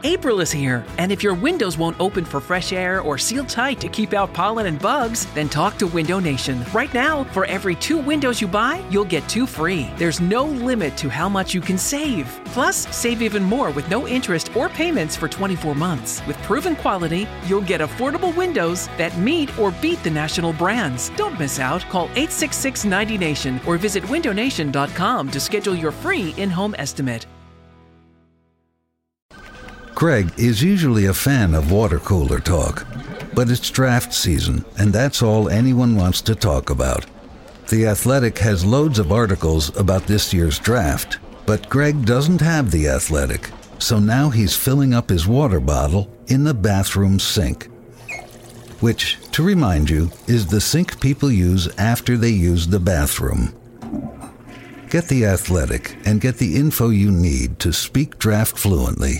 April is here, and if your windows won't open for fresh air or seal tight to keep out pollen and bugs, then talk to Window Nation. Right now, for every 2 windows you buy, you'll get 2 free. There's no limit to how much you can save. Plus, save even more with no interest or payments for 24 months. With proven quality, you'll get affordable windows that meet or beat the national brands. Don't miss out. Call 866-90NATION or visit windownation.com to schedule your free in-home estimate. Craig is usually a fan of water cooler talk, but it's draft season, and that's all anyone wants to talk about. The Athletic has loads of articles about this year's draft, but Greg doesn't have The Athletic, so now he's filling up his water bottle in the bathroom sink, which, to remind you, is the sink people use after they use the bathroom. Get The Athletic and get the info you need to speak draft fluently.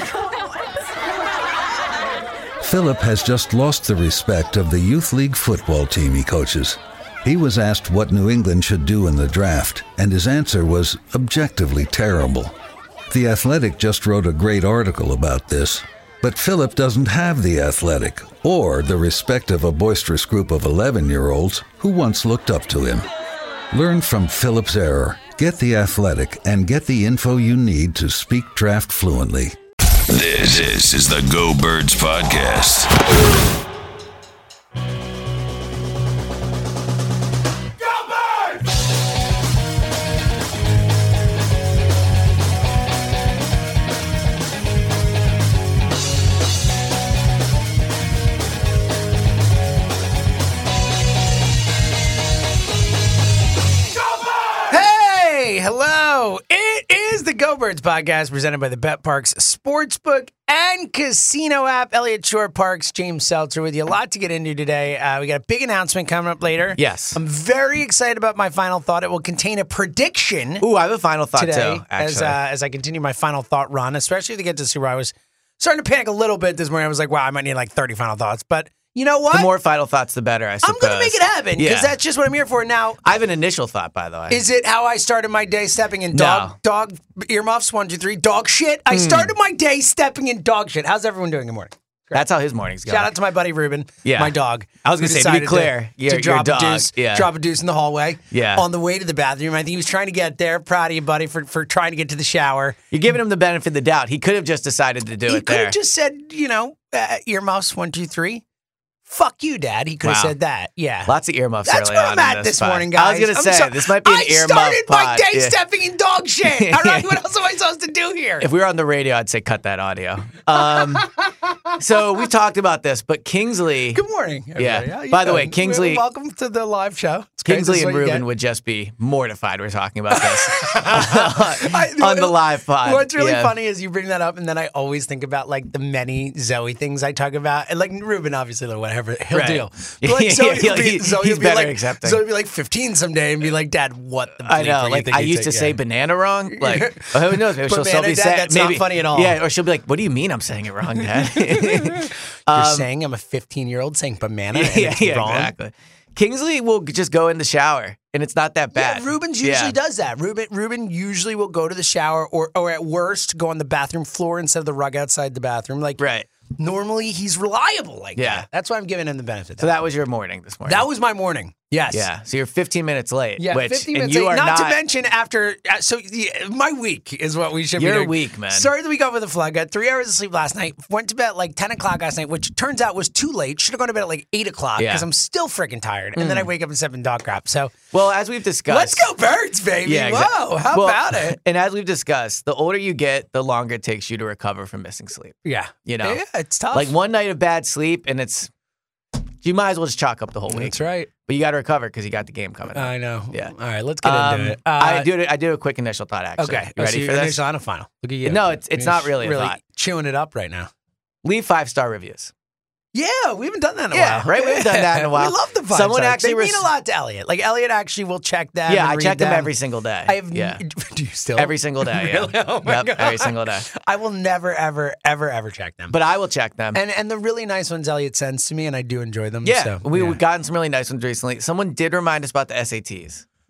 Philip has just lost the respect of the youth league football team he coaches. He was asked what New England should do in the draft, and his answer was objectively terrible. The Athletic just wrote a great article about this, but Philip doesn't have The Athletic or the respect of a boisterous group of 11-year-olds who once looked up to him. Learn from Philip's error, get The Athletic, and get the info you need to speak draft fluently. This is the Go Birds Podcast. Go Birds! Hey, hello. It is the Go Birds Podcast presented by the Bet Parks Sportsbook and Casino app. Elliot Shore Parks, James Seltzer with you. A lot to get into today. We got a big announcement coming up later. Yes. I'm very excited about my final thought. It will contain a prediction. Ooh, I have a final thought today, too, actually. as I continue my final thought run, especially to get to see where I was starting to panic a little bit this morning. I was like, wow, I might need like 30 final thoughts. But you know what? The more final thoughts, the better, I suppose. I'm going to make it happen because that's just what I'm here for. Now, I have an initial thought, by the way. is it how I started my day stepping in dog earmuffs, 1, 2, 3, dog shit? I started my day stepping in dog shit. How's everyone doing? Good morning. That's how his morning's going. Shout out to my buddy Ruben, my dog. I was going to say, to be clear, your drop dog. Drop a deuce in the hallway Yeah. on the way to the bathroom. I think he was trying to get there. Proud of you, buddy, for trying to get to the shower. You're giving him the benefit of the doubt. He could have just decided to do He it could there. have just said, earmuffs, 1, 2, 3. Fuck you, Dad. He could have said that. Yeah. Lots of earmuffs That's early where on I'm at in this pod. morning, guys. I was going to say, this might be an earmuff I started my pod. day stepping in dog shit. All right, what else am I supposed to do here? If we were on the radio, I'd say cut that audio. So we've talked about this, but Kingsley... Good morning, everybody. Yeah. By the way, Kingsley... Welcome to the live show. It's great. Kingsley This is and what you Ruben get. would just be mortified we're talking about this on the live pod. What's really funny is you bring that up, and then I always think about like the many Zoe things I talk about, and like Ruben, obviously, like whatever he'll Right. deal. But like Zoe will be, he's Zoe will be better like, accepting. Zoe will be like 15 someday, and be like, Dad, what the? I know. bleep are you Like I thinking used to today?" say banana wrong. Like who knows? Maybe she'll still Banana, be Dad, saying that's not funny at all. Yeah, or she'll be like, "What do you mean I'm saying it wrong, Dad?" You're saying I'm a 15-year-old saying banana, and it's wrong. Exactly. Kingsley will just go in the shower, and it's not that bad. Yeah, Ruben usually does that. Ruben usually will go to the shower, or at worst, go on the bathroom floor instead of the rug outside the bathroom. Like, Right. normally he's reliable like that. That's why I'm giving him the benefit. So that was your morning this morning. That was my morning. Yes. Yeah. So you're 15 minutes late. Yeah, which, 15 and minutes you late. are Not to mention after, my week is what we should be Your doing. week, man. Started the week off with a flood. Got 3 hours of sleep last night. Went to bed at like 10 o'clock last night, which turns out was too late. Should have gone to bed at like 8 o'clock because I'm still freaking tired. And then I wake up and 7 dog crap. So, well, as we've discussed. let's go Birds, baby. Yeah, Whoa, how about it? And as we've discussed, the older you get, the longer it takes you to recover from missing sleep. Yeah. You know? Yeah, it's tough. Like one night of bad sleep, and you might as well just chalk up the whole week. That's right. But you got to recover because you got the game coming up. I know. Yeah. All right, let's get into it. I do a quick initial thought, actually. Okay. You ready so for you're this? on a final. Look at you. No, it's not really a thought. Chewing it up right now. Leave 5-star reviews. Yeah, we haven't done that in a Yeah, while. right? We haven't done that in a while. We love the 5 Someone stars. actually They mean a lot to Elliot. Like, Elliot actually will check them. Yeah, and I read check them them every single day. I have. Yeah. Do you still? Every single day. Yeah. Really? Oh my God. Every single day. I will never, ever, ever, ever check them. But I will check them. And the really nice ones Elliot sends to me, and I do enjoy them. Yeah, so, we've gotten some really nice ones recently. Someone did remind us about the SATs.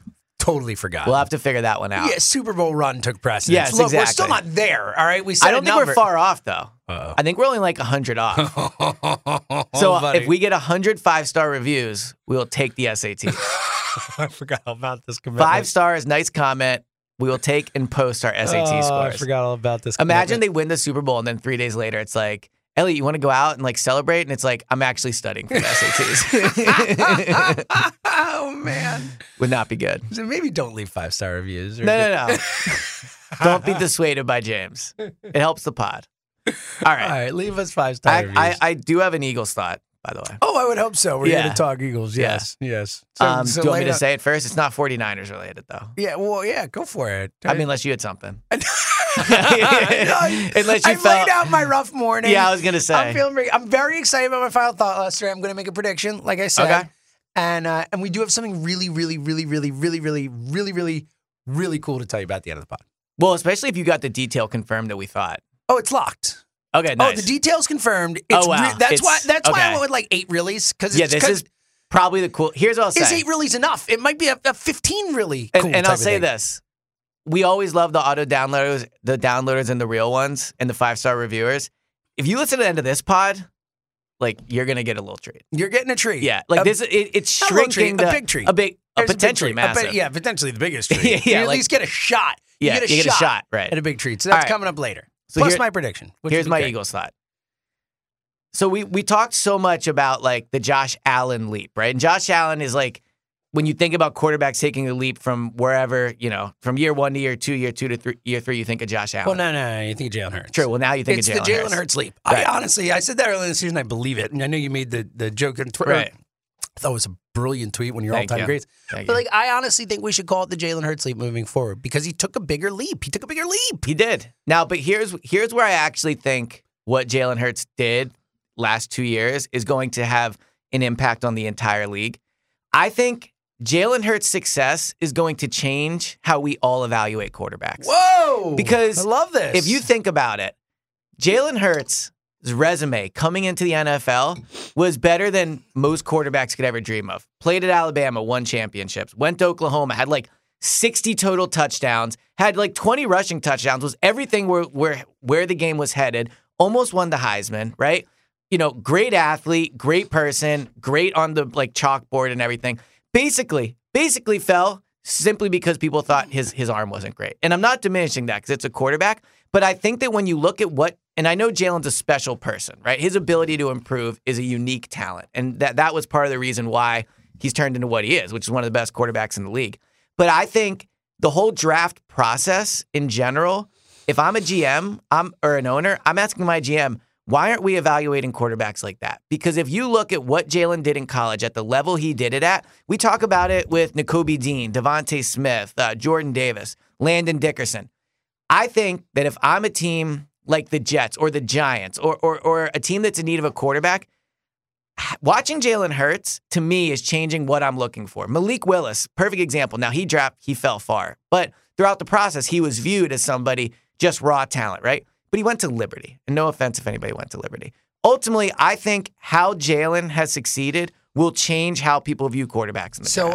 totally forgot. We'll have to figure that one out. Yeah, Super Bowl run took precedence. Yes, Look, exactly. we're still not there, all right? We said I don't think we're far off, though. Uh-oh. I think we're only like 100 off. So if we get 100 5-star reviews, we'll take the SAT. I forgot all about this commitment. 5 stars, nice comment. We will take and post our SAT scores. I forgot all about this Imagine they win the Super Bowl and then 3 days later it's like, Elliot, you want to go out and like celebrate? And it's like, I'm actually studying for the SATs. Oh, man. Would not be good. So maybe don't leave 5-star reviews. Or No. Don't be dissuaded by James. It helps the pod. All right. All right, leave us 5-star reviews. I do have an Eagles thought, by the way. Oh, I would hope so. We're going to talk Eagles. Yeah. Yes. Do you want me lay to down- say it first? It's not 49ers related, though. Yeah, well, yeah, go for it. I mean, unless you had something. I Unless you laid felt. out my rough morning. Yeah, I was going to say. I'm very excited about my final thought, Lester. I'm going to make a prediction, like I said. Okay. And we do have something really cool to tell you about at the end of the pod. Well, especially if you got the detail confirmed that we thought. Oh, it's locked. Okay, nice. Oh, the details confirmed. It's Oh, wow. That's why I okay. went with like 8 reelies. Yeah, this is probably the cool. Here's what I'll say. Is 8 reelies enough? It might be a 15 really cool And I'll type of say thing. this. We always love the auto downloaders, and the real ones, and the 5-star reviewers. If you listen to the end of this pod, like you're gonna get a little treat. You're getting a treat. Yeah, like it's not a little shrinking. treat, a big treat. A There's a big potentially treat. massive. Yeah, potentially the biggest treat. Yeah, you at like- least get a shot. Yeah, you get a shot, right? and a big treat. So that's All right. coming up later. So Plus here- my prediction. which Here's would be my great. Eagles thought. So we talked so much about like the Josh Allen leap, right? And Josh Allen is like, when you think about quarterbacks taking a leap from wherever, from year 1 to year 2, year 2 to year 3, you think of Josh Allen. Well, no. You think of Jalen Hurts. True. Well, now you think It's of the Jalen Jalen Hurts leap. Right. I said that earlier in the season. I believe it. And I know you made the joke on Twitter. Right. I thought it was a brilliant tweet, one of your Thank all-time you. greats. Thank But you. like, I honestly think we should call it the Jalen Hurts leap moving forward because he took a bigger leap. He did. Now, but here's where I actually think what Jalen Hurts did last 2 years is going to have an impact on the entire league. I think Jalen Hurts' success is going to change how we all evaluate quarterbacks. Whoa! Because I love this. If you think about it, Jalen Hurts' resume coming into the NFL was better than most quarterbacks could ever dream of. Played at Alabama, won championships, went to Oklahoma, had like 60 total touchdowns, had like 20 rushing touchdowns, was everything where the game was headed, almost won the Heisman, right? Great athlete, great person, great on the like chalkboard and everything. Basically fell simply because people thought his arm wasn't great. And I'm not diminishing that because it's a quarterback, but I think that when you look at and I know Jalen's a special person, right? His ability to improve is a unique talent. And that was part of the reason why he's turned into what he is, which is one of the best quarterbacks in the league. But I think the whole draft process in general, if I'm a GM or an owner, I'm asking my GM, why aren't we evaluating quarterbacks like that? Because if you look at what Jalen did in college at the level he did it at, we talk about it with Nakobe Dean, Devontae Smith, Jordan Davis, Landon Dickerson. I think that if I'm a team like the Jets or the Giants or a team that's in need of a quarterback, watching Jalen Hurts, to me, is changing what I'm looking for. Malik Willis, perfect example. Now, he fell far. But throughout the process, he was viewed as somebody just raw talent, right? But he went to Liberty. And no offense if anybody went to Liberty. Ultimately, I think how Jalen has succeeded will change how people view quarterbacks in the So draft.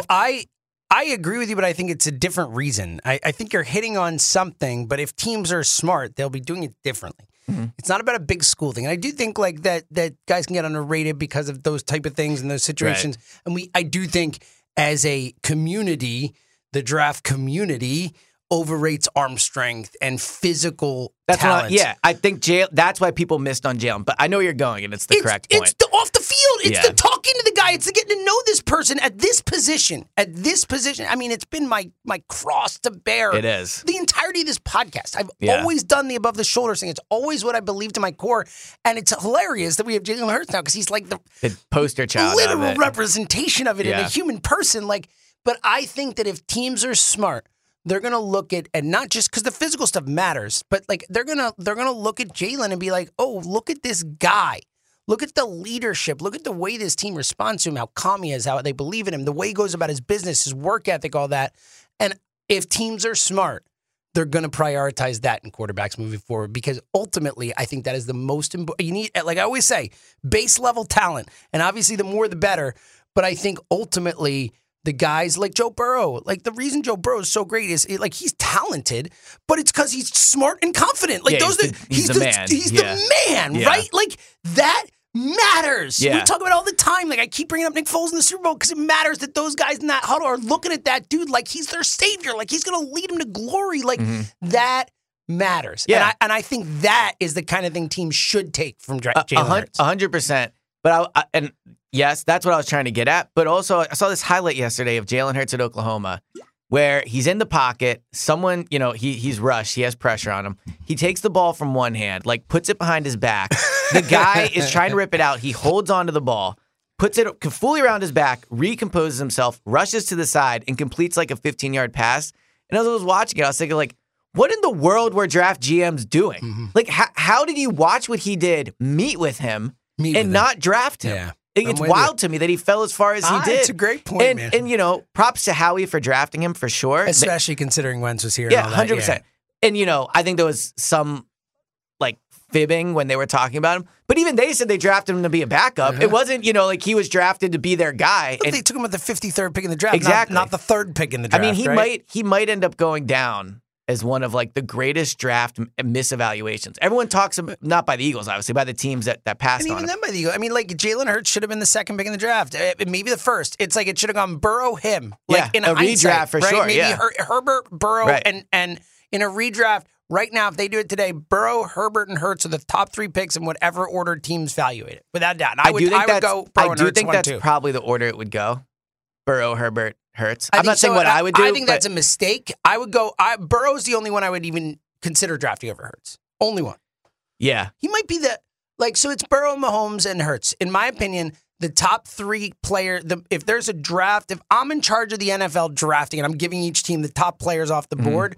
I agree with you, but I think it's a different reason. I think you're hitting on something, but if teams are smart, they'll be doing it differently. Mm-hmm. It's not about a big school thing. And I do think like that guys can get underrated because of those type of things and those situations. Right. And I do think as a community, the draft community overrates arm strength and physical talent. I think that's why people missed on Jalen. But I know where you're going, and it's the correct point. It's the off the field. It's Yeah. the talking to the guy. It's the getting to know this person at this position. I mean, it's been my cross to bear. It is. The entirety of this podcast. I've Yeah. always done the above the shoulder thing. It's always what I believe to my core. And it's hilarious that we have Jalen Hurts now because he's like the poster child. literal of it. representation of it in a Yeah. human person. But I think that if teams are smart, they're gonna look at, and not just because the physical stuff matters, but like they're gonna look at Jalen and be like, oh, look at this guy. Look at the leadership. Look at the way this team responds to him, how calm he is, how they believe in him, the way he goes about his business, his work ethic, all that. And if teams are smart, they're going to prioritize that in quarterbacks moving forward because ultimately, I think that is the most important. You need, like I always say, base level talent. And obviously, the more the better. But I think ultimately, the guys like Joe Burrow. Like the reason Joe Burrow is so great is like he's talented, but it's because he's smart and confident. Like he's the man. He's the man, right? Like that matters. Yeah. We talk about it all the time. Like I keep bringing up Nick Foles in the Super Bowl because it matters that those guys in that huddle are looking at that dude like he's their savior. Like he's going to lead them to glory. Like that matters. Yeah. And I think that is the kind of thing teams should take from Jalen Hurts. 100%. But and yes, that's what I was trying to get at. But also, I saw this highlight yesterday of Jalen Hurts at Oklahoma, where he's in the pocket. Someone, he's rushed. He has pressure on him. He takes the ball from one hand, like puts it behind his back. The guy is trying to rip it out. He holds onto the ball, puts it fully around his back, recomposes himself, rushes to the side, and completes like a 15-yard pass. And as I was watching it, I was thinking, like, what in the world were draft GMs doing? Mm-hmm. Like, how did you watch what he did, meet with him, and not draft him? Yeah. It's wild to me that he fell as far as he did. It's a great point, man. And, props to Howie for drafting him for sure. Especially considering Wentz was here. Yeah, and all that. 100%. And, I think there was some, like, fibbing when they were talking about him. But even they said they drafted him to be a backup. Uh-huh. It wasn't, like he was drafted to be their guy. But they took him at the 53rd pick in the draft, exactly. not the third pick in the draft. I mean, right? he might end up going down as one of like the greatest draft misevaluations. Everyone talks about, not by the Eagles, obviously, by the teams that passed and on even him. then by the Eagles. I mean, like Jalen Hurts should have been the second pick in the draft, maybe the first. It's like it should have gone Burrow, him. Like in a redraft for right? sure. Maybe Herbert, Burrow, right. and in a redraft right now, if they do it today, Burrow, Herbert, and Hurts are the top three picks in whatever order teams value it. Without a doubt, I would go Burrow and Hurts. I think that's 1-2. Probably the order it would go. Burrow, Herbert, Hurts. I'm not saying what I would do. I think that's a mistake. I would go. Burrow's the only one I would even consider drafting over Hurts. Only one. Yeah, he might be so it's Burrow, Mahomes, and Hurts. In my opinion, the top three player. If there's a draft, if I'm in charge of the NFL drafting and I'm giving each team the top players off the board,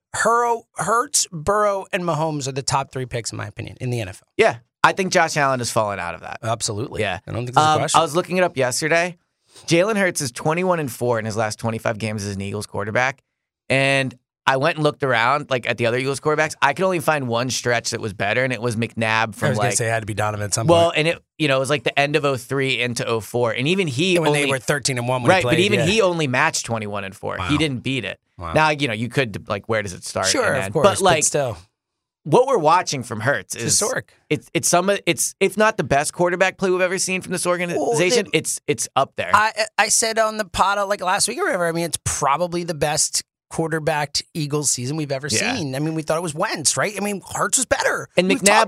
Hurts, Burrow, and Mahomes are the top three picks in my opinion in the NFL. Yeah, I think Josh Allen has fallen out of that. Absolutely. Yeah, I don't think there's a question. I was looking it up yesterday. Jalen Hurts is 21-4 in his last 25 games as an Eagles quarterback. And I went and looked around like at the other Eagles quarterbacks. I could only find one stretch that was better, and it was McNabb from I was going to say it had to be Donovan at some point. Well, point. and it was like the end of 03 into 04. And even he when they were 13-1 when right, he played. But even he only matched 21-4. Wow. He didn't beat it. Wow. Now, you could like, where does it start? Sure, of course. But still. What we're watching from Hurts is historic. It's if not the best quarterback play we've ever seen from this organization, it's up there. I said on the pod like last week or whatever. I mean, it's probably the best quarterbacked Eagles season we've ever seen. I mean, we thought it was Wentz, right? I mean, Hurts was better. And McNabb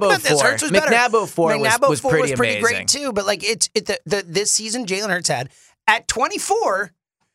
04 was pretty amazing. Great too. But like this season, Jalen Hurts had at 24.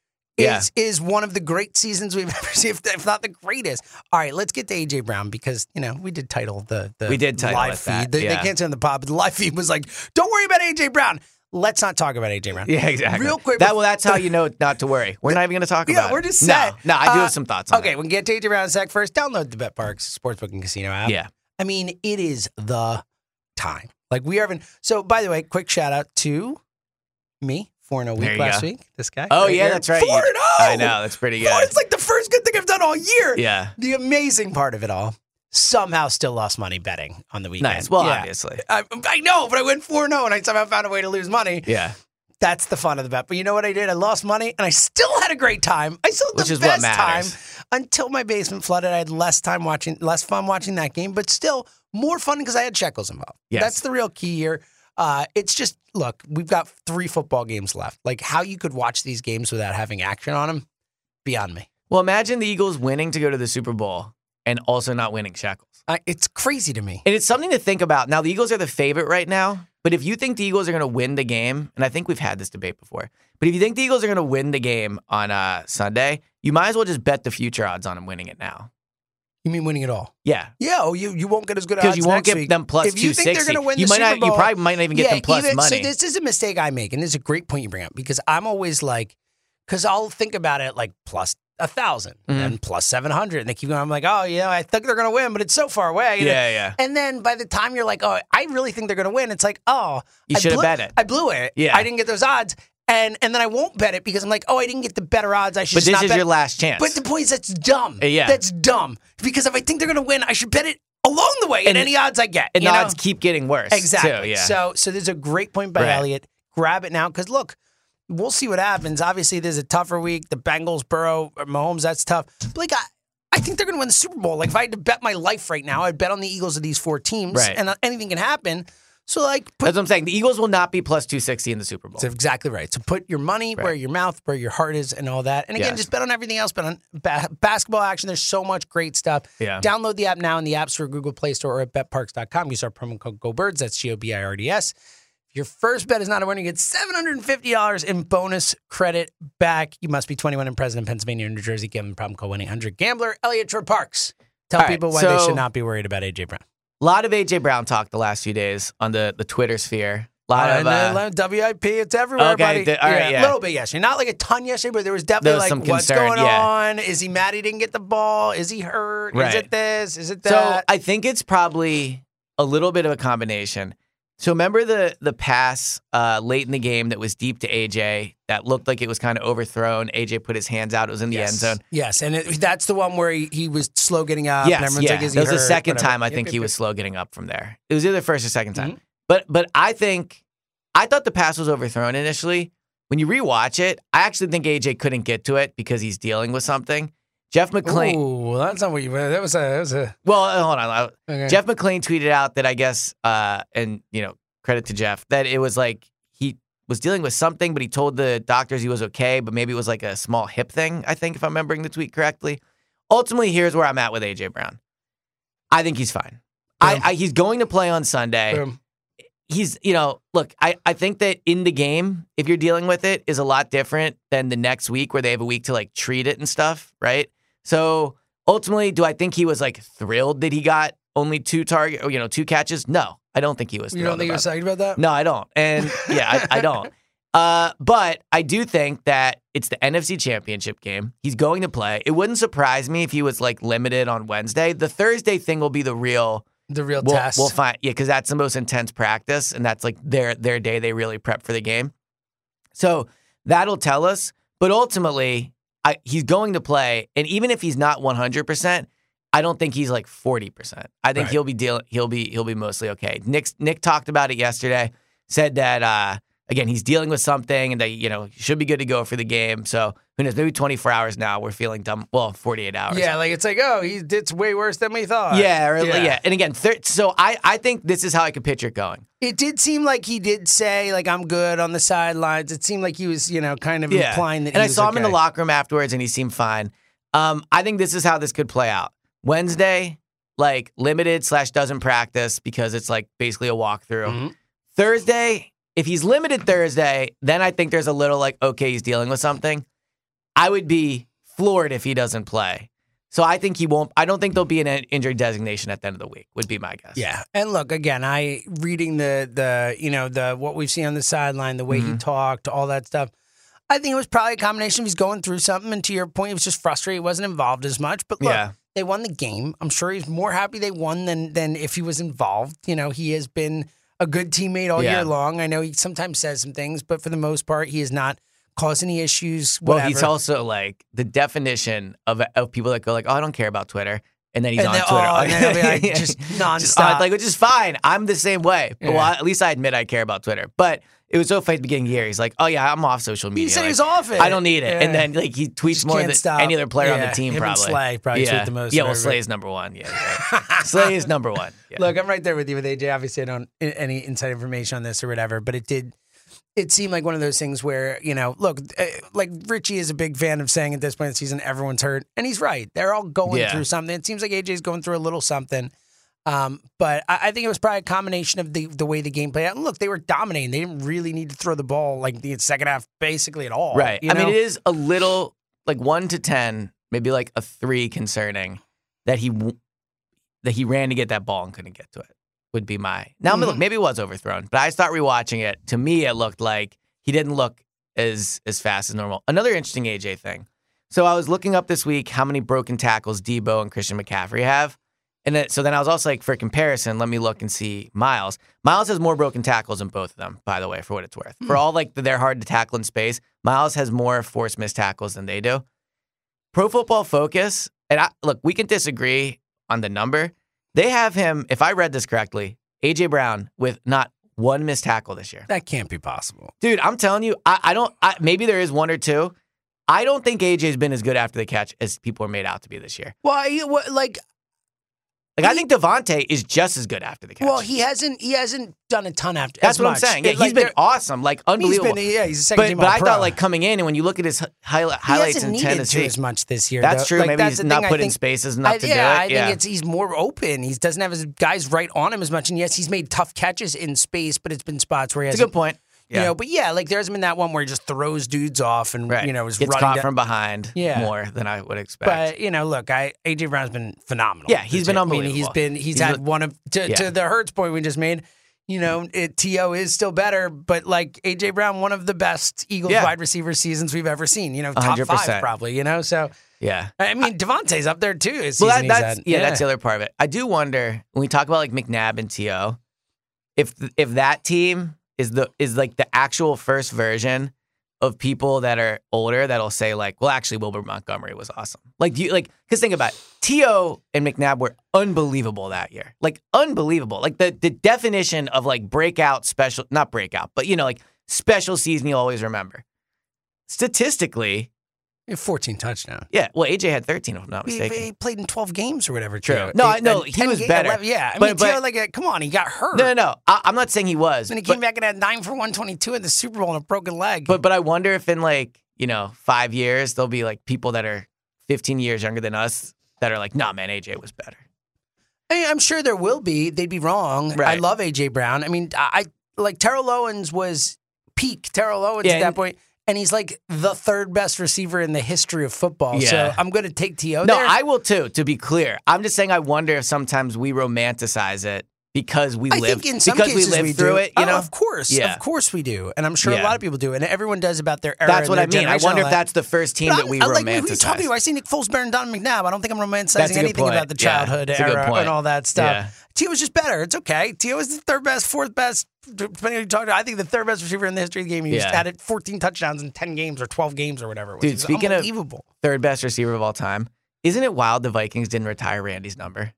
Is one of the great seasons we've ever seen, if not the greatest. All right, let's get to A.J. Brown because, we did title the live feed. They can't say on the pod, but the live feed was like, don't worry about A.J. Brown. Let's not talk about A.J. Brown. Yeah, exactly. Real quick. That's how you know not to worry. We're not even going to talk about it. Yeah, we're just set. No, I do have some thoughts on Okay, we can get to A.J. Brown in a sec. First, download the BetParx Sportsbook and Casino app. Yeah. I mean, it is the time. Like, we are having... So, by the way, quick shout out to me. 4-0 week last week. This guy. Oh, yeah, that's right. 4-0! I know, that's pretty good. It's like the first good thing I've done all year. Yeah. The amazing part of it all, somehow still lost money betting on the weekend. Nice. Well, obviously. I know, but I went 4-0 and I somehow found a way to lose money. Yeah. That's the fun of the bet. But you know what I did? I lost money and I still had a great time. I still had the best time until my basement flooded. I had less fun watching that game, but still more fun because I had shekels involved. Yes. That's the real key here. It's just, look, we've got 3 football games left. Like, how you could watch these games without having action on them, beyond me. Well, imagine the Eagles winning to go to the Super Bowl and also not winning shekels. It's crazy to me. And it's something to think about. Now, the Eagles are the favorite right now, but if you think the Eagles are going to win the game, and I think we've had this debate before, but if you think the Eagles are going to win the game on Sunday, you might as well just bet the future odds on them winning it now. You mean winning it all? Yeah. Yeah. Oh, you won't get as good odds because you won't get week. them plus if you 260. Think they're going to win the Super Bowl, you probably might not even get them plus money. So this is a mistake I make, and this is a great point you bring up because I'm always like, because I'll think about it like plus 1,000 and plus 700, and they keep going. I'm like, oh, I think they're going to win, but it's so far away. Yeah. And then by the time you're like, oh, I really think they're going to win, it's like, oh, you should have bet it. I blew it. Yeah. I didn't get those odds. And then I won't bet it because I'm like, oh, I didn't get the better odds. I should. But this is your last chance. But the point is, that's dumb. Yeah, that's dumb. Because if I think they're going to win, I should bet it along the way. And any odds I get, and the odds keep getting worse. Exactly. Too, yeah. So there's a great point by Elliot. Grab it now because look, we'll see what happens. Obviously, there's a tougher week. The Bengals, Burrow, Mahomes, that's tough. But like, I think they're going to win the Super Bowl. Like, if I had to bet my life right now, I'd bet on the Eagles of these 4 teams, Right. and anything can happen. So, like, That's what I'm saying. The Eagles will not be plus 260 in the Super Bowl. that's exactly right. So put your money where your mouth, where your heart is, and all that. And again, Yes. just bet on everything else. Bet on basketball action. There's so much great stuff. Yeah. Download the app now in the App Store, Google Play Store, or at betparks.com. Use our promo code GoBirds. That's GOBIRDS. If your first bet is not a winner, you get $750 in bonus credit back. You must be 21 and present in Pennsylvania or New Jersey. Gambling problem, call 1-800-GAMBLER. Elliot Shore Parks. Tell All right, people why they so- should not be worried about A.J. Brown. A lot of A.J. Brown talk the last few days on the Twitter sphere. A lot of WIP, it's everywhere, Okay, buddy. all right, yeah. A little bit yesterday. Not like a ton yesterday, but there was definitely There was like, some what's concern, going yeah. on? Is he mad he didn't get the ball? Is he hurt? Is Right. it this? Is it So that? I think it's probably a little bit of a combination. So remember the pass late in the game that was deep to AJ that looked like it was kind of overthrown. AJ put his hands out. It was in the end zone. Yes, and that's the one where he was slow getting up. and Yes, everyone's yeah. like, is he That was the hurt? second Whatever. time I Yep, think yep, he yep. was slow getting up from there. It was either the first or second time. Mm-hmm. But I thought the pass was overthrown initially. When you rewatch it, I actually think AJ couldn't get to it because he's dealing with something. Jeff McClain. Ooh, that's not what you. That was a. Well, hold on. Okay. Jeff McClain tweeted out that I guess, and credit to Jeff, that it was like he was dealing with something, but he told the doctors he was okay, but maybe it was like a small hip thing, I think, if I'm remembering the tweet correctly. Ultimately, here's where I'm at with A.J. Brown. I think he's fine. He's going to play on Sunday. Boom. He's, look, I think that in the game, if you're dealing with it, is a lot different than the next week where they have a week to like treat it and stuff, right? So ultimately, do I think he was like thrilled that he got only 2 catches? No, I don't think he was. You don't think he was about excited about that? No, I don't. And yeah, I don't. But I do think that it's the NFC Championship game. He's going to play. It wouldn't surprise me if he was like limited on Wednesday. The Thursday thing will be the real test. We'll find, because that's the most intense practice, and that's like their day they really prep for the game. So that'll tell us. But ultimately, he's going to play, and even if he's not 100%, I don't think he's like 40%. I think he'll be mostly okay. Nick talked about it yesterday. Said that again, he's dealing with something, and that he should be good to go for the game. So who knows? Maybe 24 hours now. We're feeling dumb. Well, 48 hours. Yeah, like it's like, it's way worse than we thought. Yeah. And again, so I think this is how I could picture it going. It did seem like he did say, like, I'm good on the sidelines. It seemed like he was, kind of implying that. And he I was saw him in the okay. locker room afterwards, and he seemed fine. I think this is how this could play out. Wednesday, like limited / doesn't practice because it's like basically a walkthrough. Mm-hmm. Thursday, if he's limited Thursday, then I think there's a little like, okay, he's dealing with something. I would be floored if he doesn't play. So I think he won't. I don't think there'll be an injury designation at the end of the week, would be my guess. Yeah. And look, again, reading the what we've seen on the sideline, the way he talked, all that stuff. I think it was probably a combination of he's going through something, and to your point, he was just frustrated. He wasn't involved as much. But look, they won the game. I'm sure he's more happy they won than if he was involved. He has been a good teammate all year long. I know he sometimes says some things, but for the most part, he has not caused any issues. Whatever. Well, he's also like the definition of people that go like, oh, I don't care about Twitter. And then he's on Twitter. And then he'll be like, just nonstop. Which is fine. I'm the same way. But well, at least I admit I care about Twitter. But it was so funny at the beginning of the year. He's like, oh, yeah, I'm off social media. He said like, he was off it. I don't need it. Yeah. And then like he tweets Just more can't than stop. any other player on the Yeah, team, him and probably. Slay probably tweet the most. Yeah, well, of Slay is number one. Yeah. Slay is number one. Yeah. Look, I'm right there with you with AJ. Obviously, I don't any inside information on this or whatever, but it seemed like one of those things where, look, like Richie is a big fan of saying at this point in the season, everyone's hurt. And he's right. They're all going through something. It seems like AJ's going through a little something. But I think it was probably a combination of the way the game played out. And look, they were dominating. They didn't really need to throw the ball like the second half basically at all. Right. I mean, it is a little like 1 to 10, maybe like a 3 concerning that he ran to get that ball and couldn't get to it. Would be my now. Look, maybe it was overthrown, but I start rewatching it. To me, it looked like he didn't look as fast as normal. Another interesting AJ thing. So I was looking up this week how many broken tackles Debo and Christian McCaffrey have, and then I was also like, for comparison, let me look and see Miles. Miles has more broken tackles than both of them, by the way, for what it's worth. For all like they're hard to tackle in space, Miles has more forced missed tackles than they do. Pro Football Focus, and look, we can disagree on the number. They have him, if I read this correctly, A.J. Brown with not one missed tackle this year. That can't be possible. Dude, I'm telling you, I don't. Maybe there is one or two. I don't think AJ's been as good after the catch as people are made out to be this year. Well, I think Devontae is just as good after the catch. Well, he hasn't done a ton after. That's what I'm saying. Yeah, he's been awesome, like unbelievable. He's a second team but I All-Pro. thought like coming in and when you look at his highlights in he hasn't Tennessee, needed to as much this year. That's though. true. Like, Maybe that's he's the not thing, put I in think, spaces enough to do it. I think he's more open. He doesn't have his guys right on him as much. And yes, he's made tough catches in space, but it's been spots where he has. That's a good point. Yeah. You know, but yeah, like there hasn't been that one where he just throws dudes off and is gets running caught down. from behind more than I would expect. But look, AJ Brown's been phenomenal. Yeah, he's been unbelievable. I mean, he's had one of to the Hurts point we just made. T.O. is still better, but like AJ Brown, one of the best Eagles wide receiver seasons we've ever seen. Top 100%. 5 probably. So yeah, I mean Devontae's up there too. That's the other part of it. I do wonder when we talk about like McNabb and T.O. if that team is like the actual first version of people that are older that'll say like, well, actually, Wilbert Montgomery was awesome. Like, because think about it. T.O. and McNabb were unbelievable that year. Like, unbelievable. Like, the definition of like not breakout, but like special season you'll always remember. Statistically, 14 touchdowns. Yeah, well, AJ had 13, if I'm not mistaken. He played in 12 games or whatever. True. Too. No, I know he was better. 11, yeah, I mean, T.O. come on, he got hurt. No. I'm not saying he was. And he came back and had 9 for 122 in the Super Bowl on a broken leg. But I wonder if in 5 years there'll be like people that are 15 years younger than us that are like, nah, man, AJ was better. I mean, I'm sure there will be. They'd be wrong. Right. I love AJ Brown. I mean, I like Terrell Owens was peak Terrell Owens at that point. And he's like the third best receiver in the history of football. Yeah. So I'm going to take T.O. No, there. I will too, to be clear. I'm just saying I wonder if sometimes we romanticize it because we live through it. Of course we do. And I'm sure a lot of people do. And everyone does about their era. That's what I mean. I wonder if that's the first team that we romanticize. Like, who you talking to? I see Nick Foles better than Donovan McNabb. I don't think I'm romanticizing anything about the childhood era and all that stuff. Yeah. T.O. was just better. It's okay. T.O. was the third best, fourth best, depending on who you talk to. I think the third best receiver in the history of the game. He just added 14 touchdowns in 10 games or 12 games or whatever. Dude, speaking of third best receiver of all time, isn't it wild the Vikings didn't retire Randy's number?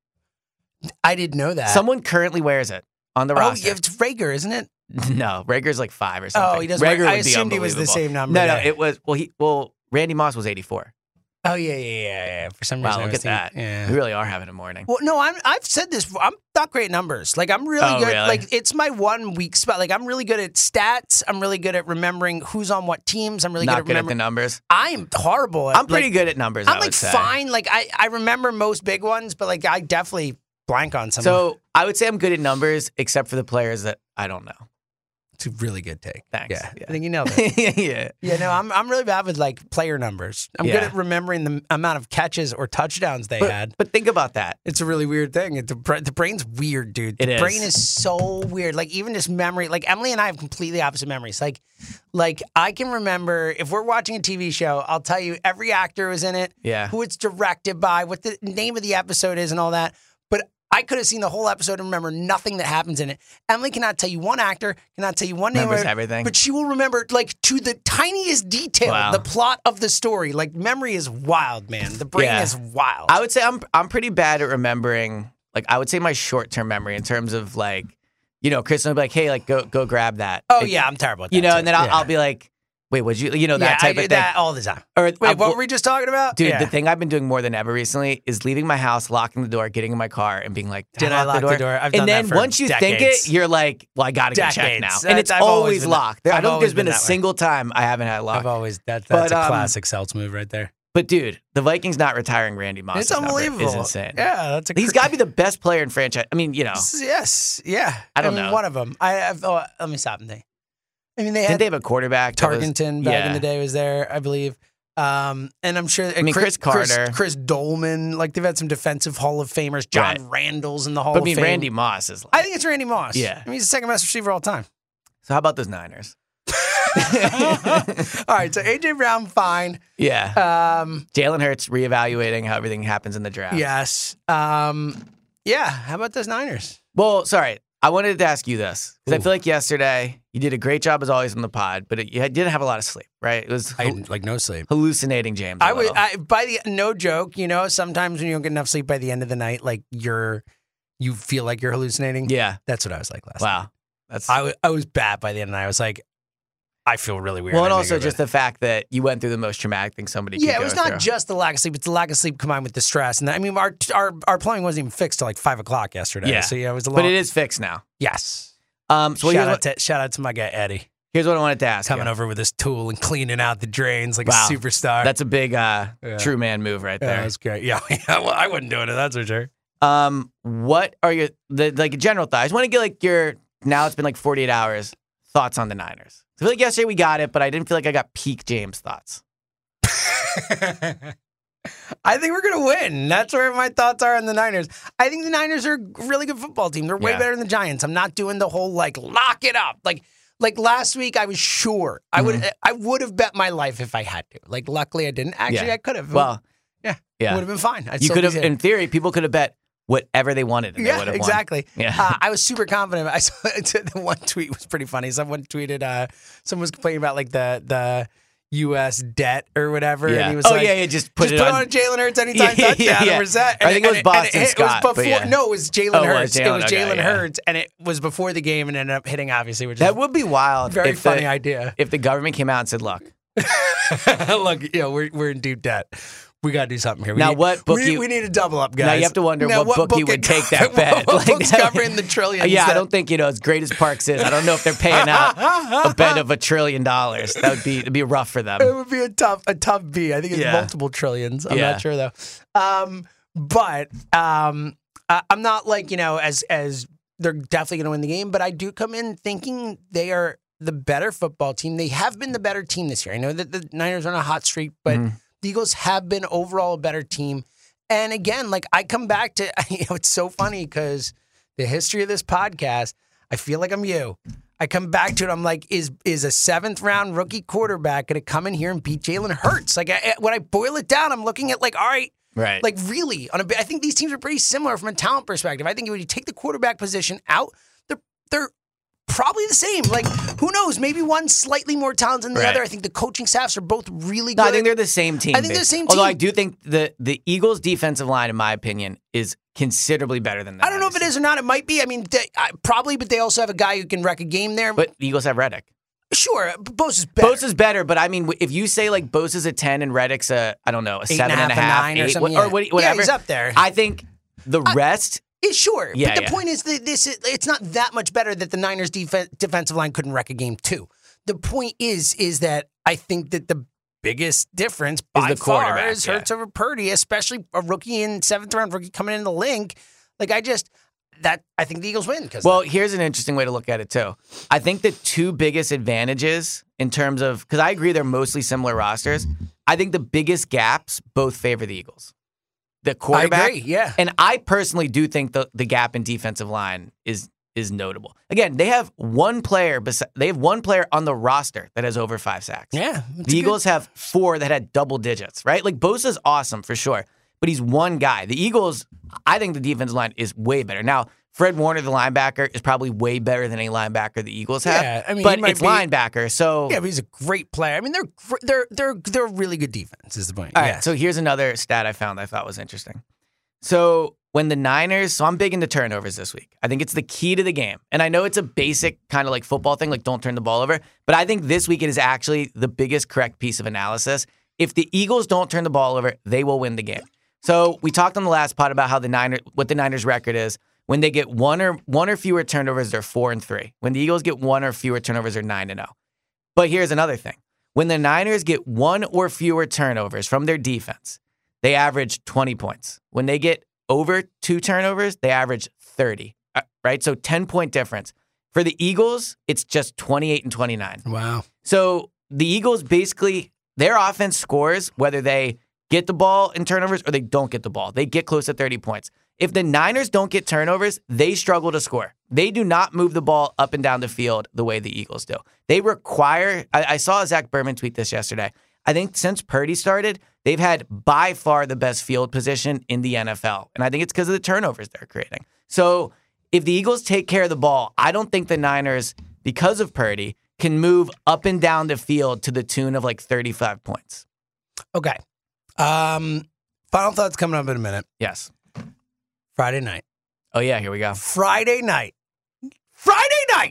I didn't know that. Someone currently wears it on the roster. Oh, it's Rager, isn't it? No, Rager's like 5 or something. Oh, he doesn't. Rager I would be assumed he was the same number. No, it was. Well, Randy Moss was 84. Oh yeah. For some reason, wow, look at that. Yeah. We really are having a morning. Well, no, I've said this. I'm not great at numbers. Like I'm really good. Really? Like it's my one weak spot. Like I'm really good at stats. I'm really good at remembering who's on what teams. I'm really not good at remembering the numbers. I'm horrible. I'm pretty good at numbers. I'm I would say. fine. Like I remember most big ones, but like I definitely blank on some. So I would say I'm good at numbers, except for the players that I don't know. It's a really good take. Thanks. Yeah. I think you nailed it. Yeah. No, I'm really bad with like player numbers. I'm good at remembering the amount of catches or touchdowns they had. But think about that. It's a really weird thing. The brain's weird, dude. The brain is so weird. Like even just memory. Like Emily and I have completely opposite memories. Like I can remember if we're watching a TV show, I'll tell you every actor who's in it, who it's directed by, what the name of the episode is, and all that. But I could have seen the whole episode and remember nothing that happens in it. Emily cannot tell you one actor, cannot tell you one name. Remembers everything. But she will remember, like, to the tiniest detail, the plot of the story. Like, memory is wild, man. The brain is wild. I would say I'm pretty bad at remembering, like, I would say my short-term memory in terms of, like, Kristen would be like, hey, like, go grab that. Oh, yeah, I'm terrible at that. And then I'll be like, wait, would you, that type of thing. That all the time. Wait, what were we just talking about? Dude, the thing I've been doing more than ever recently is leaving my house, locking the door, getting in my car, and being like, did I lock the door? I've done and then that for once you decades. think it, you're like, well, I got to get checked now. And it's I've always locked. I don't think there's been a that way. single time I haven't had it locked. That's a classic Celts move right there. But dude, the Vikings not retiring Randy Moss. It's unbelievable. Is insane. Yeah, he's got to be the best player in franchise. I mean, Yes, yeah. I don't know. One of them. Let me stop and think. I mean, didn't they have a quarterback? Tarkenton back in the day was there, I believe. And I'm sure. Chris Carter, Chris Dolman. Like they've had some defensive Hall of Famers. John Randall's in the Hall of Fame. Randy Moss is. I think it's Randy Moss. Yeah, I mean, he's the second best receiver of all time. So how about those Niners? All right, so AJ Brown, fine. Yeah. Jalen Hurts reevaluating how everything happens in the draft. Yes. Yeah. How about those Niners? Well, sorry. I wanted to ask you this because I feel like yesterday you did a great job as always on the pod, but you didn't have a lot of sleep, right? It was no sleep, hallucinating, James. No joke. Sometimes when you don't get enough sleep by the end of the night, like you feel like you're hallucinating. Yeah, that's what I was like last night. Wow. I was bad by the end of the night. I was like, I feel really weird. Well, and also just the fact that you went through the most traumatic thing somebody could go it was not through. just the lack of sleep. It's the lack of sleep combined with the stress. And I mean, our plumbing wasn't even fixed till like 5 o'clock yesterday. Yeah. So yeah, it was a long. But it is fixed now. Yes. So Shout out to my guy Eddie here's what I wanted to ask coming you. over with his tool and cleaning out the drains like Wow. a superstar. That's a big true man move right yeah, there. that's great. Yeah, well, I wouldn't do it. That's for sure. What are your general thoughts? I just want to get like your now it's been like 48 hours thoughts on the Niners. I feel like yesterday we got it, but I didn't feel like I got peak James thoughts. I think we're going to win. That's where my thoughts are on the Niners. I think the Niners are a really good football team. They're way better than the Giants. I'm not doing the whole like lock it up. Like last week I was sure. I would have bet my life if I had to. Like luckily I didn't. Actually I could have. Well, yeah. Would have been fine. You could have in theory people could have bet whatever they wanted and they would have exactly. won. Yeah. I was super confident. I saw the one tweet was pretty funny. Someone tweeted someone was complaining about like the U.S. debt or whatever. Yeah. And he was just put it on Jalen Hurts anytime touchdown. Yeah. Or was that? I think it was Boston Scott. It was before, no, it was Jalen Hurts. It was Jalen Hurts, and it was before the game and ended up hitting, obviously, which that would be wild. Very funny idea. If the government came out and said, look, we're in deep debt. We got to do something here. We need to double up, guys. Now you have to wonder what bookie would take that bet. What book's covering the trillions? Yeah, I don't think, as great as Parks is, I don't know if they're paying out a bet of $1 trillion. It'd be rough for them. It would be a tough B. I think it's multiple trillions. I'm not sure though. But I'm not like, as they're definitely going to win the game, but I do come in thinking they are the better football team. They have been the better team this year. I know that the Niners are on a hot streak, but the Eagles have been overall a better team. And again, like I come back to, it's so funny because the history of this podcast, I feel like I'm you. I come back to it. I'm like, is a 7th round rookie quarterback going to come in here and beat Jalen Hurts? Like when I boil it down, I'm looking at like, all right, like really, I think these teams are pretty similar from a talent perspective. I think when you take the quarterback position out, they're probably the same. Like, who knows? Maybe one slightly more talented than the other. I think the coaching staffs are both really good. No, I think they're the same team. I think they're the same team. Although I do think the Eagles' defensive line, in my opinion, is considerably better than that. I don't know if it is or not. It might be. I mean, probably, but they also have a guy who can wreck a game there. But the Eagles have Reddick. Sure, Bosa's better. Bosa's better, but I mean, if you say like Bosa's a 10 and Reddick's a 7.5, 9 or something, or whatever. Yeah, he's up there. I think the rest. Sure, but the point is that it's not that much better that the Niners' defensive line couldn't wreck a game too. The point is that I think that the biggest difference by far is Hurts over Purdy, especially a rookie in 7th round rookie coming into the link. Like I think the Eagles win. Here's an interesting way to look at it too. I think the two biggest advantages in terms of, because I agree they're mostly similar rosters, I think the biggest gaps both favor the Eagles. The quarterback. I agree, yeah. And I personally do think the gap in defensive line is notable. Again, they have one player on the roster that has over 5 sacks. Yeah. The Eagles have 4 that had double digits, right? Like Bosa's awesome for sure, but he's one guy. The Eagles, I think the defensive line is way better. Now, Fred Warner, the linebacker, is probably way better than any linebacker the Eagles have. Yeah, I mean, but it's linebacker, so yeah, but he's a great player. I mean, they're a really good defense. Is the point? All right. So here's another stat I found I thought was interesting. So when the Niners, I'm big into turnovers this week. I think it's the key to the game, and I know it's a basic kind of like football thing, like don't turn the ball over. But I think this week it is actually the biggest correct piece of analysis. If the Eagles don't turn the ball over, they will win the game. So we talked on the last pod about how what the Niners' record is. When they get one or fewer turnovers, they're 4-3. When the Eagles get 1 or fewer turnovers, they're 9-0. But here's another thing. When the Niners get 1 or fewer turnovers from their defense, they average 20 points. When they get over 2 turnovers, they average 30. Right? So 10-point difference. For the Eagles, it's just 28 and 29. Wow. So the Eagles basically, their offense scores whether they get the ball in turnovers or they don't get the ball. They get close to 30 points. If the Niners don't get turnovers, they struggle to score. They do not move the ball up and down the field the way the Eagles do. They require, I saw Zach Berman tweet this yesterday. I think since Purdy started, they've had by far the best field position in the NFL. And I think it's because of the turnovers they're creating. So if the Eagles take care of the ball, I don't think the Niners, because of Purdy, can move up and down the field to the tune of like 35 points. Okay. Final thoughts coming up in a minute. Yes. Friday night. Oh, yeah, here we go. Friday night.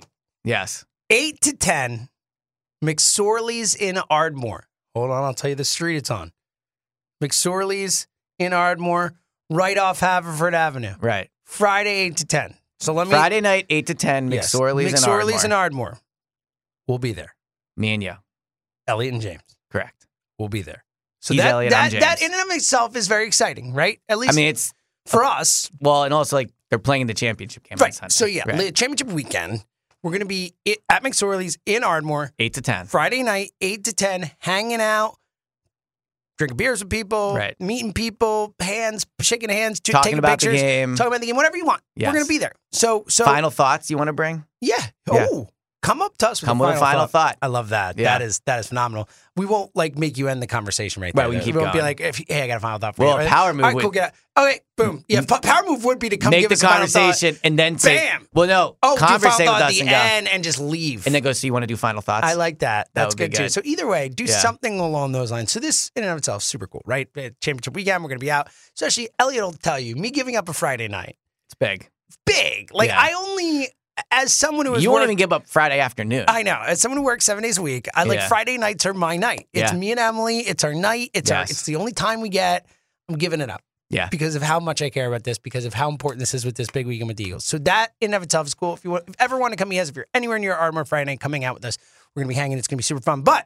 Yes. 8 to 10, McSorley's in Ardmore. Hold on, I'll tell you the street it's on. McSorley's in Ardmore, right off Haverford Avenue. Right. Friday, 8 to 10. So let me... Friday night, 8 to 10, Yes, McSorley's in Ardmore. McSorley's in Ardmore. We'll be there. Me and you. Elliot and James. Correct. We'll be there. So He's Elliot, I'm James. that in and of itself is very exciting, right? At least I mean, it's... for us. Well, and also, like, they're playing the championship game on Right. Sunday. So, yeah, Right. the championship weekend, we're going to be at McSorley's in Ardmore. 8 to 10. Friday night, 8 to 10, hanging out, drinking beers with people, Right. meeting people, shaking hands, Talking taking about pictures, the game. talking about the game, whatever you want. Yes. We're going to be there. So Final thoughts you want to bring? yeah. Yeah. Oh, come up to us with Come with a final thought. I love that. Yeah. That is phenomenal. We won't like make you end the conversation right Right, there. we can keep won't be going. like, hey, I got a final thought for Well, you. a power move All right, would- cool, get out. Okay, boom. Yeah, power move would be to come Make give the us a final thought. conversation and then say... Bam! Well, no. Oh, do final conversate with thought at us the and go. end and just leave. And then go, so you want to do final thoughts? I like that. That That's would be good too. good. So either way, do Yeah. something along those lines. So this in and of itself is super cool, right? Championship weekend, we're going to be out. Especially Elliot will tell you, me giving up a Friday night, It's big. big. Like Yeah. I only, as someone who has You won't worked- even give up Friday afternoon. I know. As someone who works 7 days a week, I like Yeah. Friday nights are my night. It's Yeah. me and Emily. It's our night. It's Yes. the only time we get. I'm giving it up. Yeah. Because of how much I care about this, because of how important this is with this big weekend with the Eagles. So that in and of itself is cool. If you ever want to come, if you're anywhere near Ardmore Friday night, coming out with us, we're gonna be hanging. It's gonna be super fun. But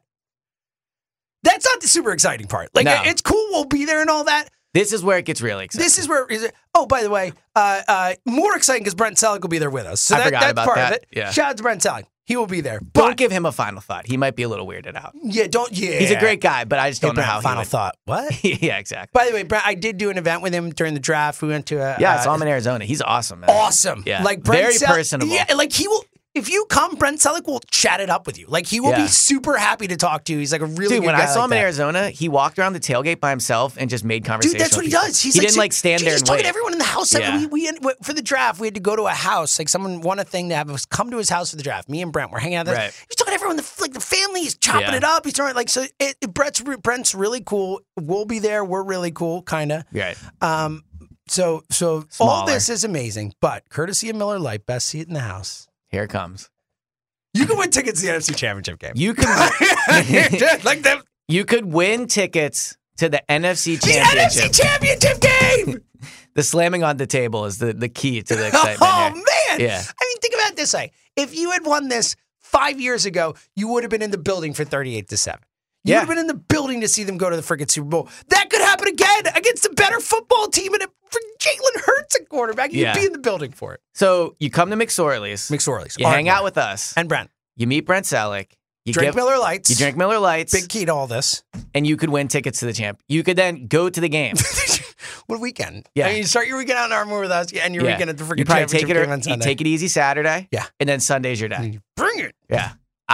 that's not the super exciting part. Like No. it's cool. We'll be there and all that. This is where it gets really exciting. This is where. Oh, by the way, more exciting because Brent Selleck will be there with us. So I forgot that's about part that. of it. Yeah. Shout out to Brent Selleck. He will be there. Don't But give him a final thought. He might be a little weirded out. yeah, don't. Yeah, He's a great guy, but I just Hey, don't know Brent, how final he thought. What? would. Yeah, exactly. By the way, Brent, I did do an event with him during the draft. We went to a Yeah, I saw him in Arizona. He's awesome, man. awesome. Yeah. Like Brent Very Selleck- personable. Yeah, like he will. If you come, Brent Selleck will chat it up with you. Like he will Yeah. be super happy to talk to you. He's like a really Dude, good when guy I saw like him in that. Arizona, he walked around the tailgate by himself and just made conversation. Dude, that's what he with people. does. He's he like, didn't like stand there he's and talking wait. to everyone in the house. Like, Yeah. we for the draft, we had to go to a house. Like someone won a thing to have us come to his house for the draft. Me and Brent were hanging out there. Right. He's talking to everyone. The family. He's chopping Yeah. it up. He's throwing like so. Brent's really cool. We'll be there. We're really cool, kind of. Right. So all Smaller. this is amazing, but courtesy of Miller Lite, best seat in the house. Here it comes. You can win tickets to the NFC Championship game. You can like them. you could win tickets to the NFC The Championship. NFC Championship game. The slamming on the table is the key to the excitement. Oh here. man! Yeah. I mean, think about it this way: if you had won this 5 years ago, you would have been in the building for 38-7. You Yeah. would have been in the building to see them go to the freaking Super Bowl. That could happen again against a better football team and for Jalen Hurts at quarterback. You'd Yeah. be in the building for it. So you come to McSorley's. McSorley's. You hang out with us. and Brent. You meet Brent Selleck. You Drink Miller Lights. You drink Miller Lights. Big key to all this. And you could win tickets to the champ. You could then go to the game. What a weekend. Yeah. I mean, you start your weekend out in Ardmore with us and your Yeah. weekend at the freaking You probably championship take it, game on you Sunday. take it easy Saturday. Yeah. And then Sunday's your day. Bring it. Yeah.